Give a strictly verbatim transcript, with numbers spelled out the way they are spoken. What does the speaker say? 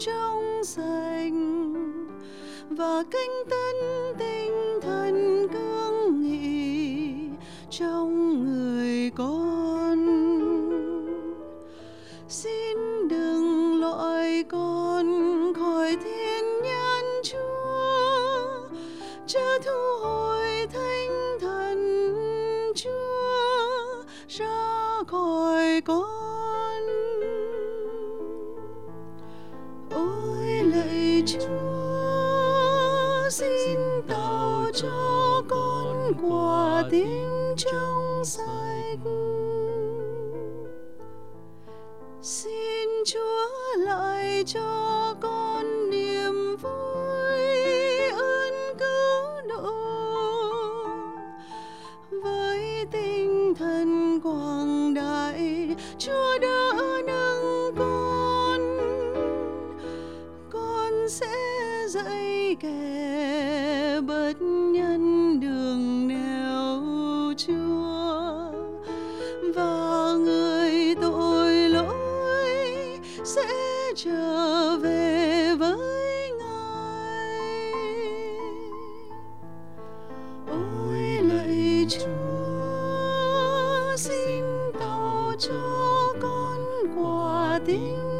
trong sạch và canh tân tinh thần cương nghị trong người con. Xin đừng loại con khỏi thiên nhãn Chúa, chớ thu hồi thánh thần Chúa ra khỏi con. Ôi lạy Chúa, xin tạo cho con quả tim trong sạch. Xin Chúa lại cho con niềm vui ơn cứu độ, với tinh thần quảng đại Chúa đã nâng con. Con sẽ dạy kẻ bất nhân đường nẻo Chúa, và người tội lỗi sẽ trở về với Ngài. Ôi lạy Chúa, xin tạo cho con quả tim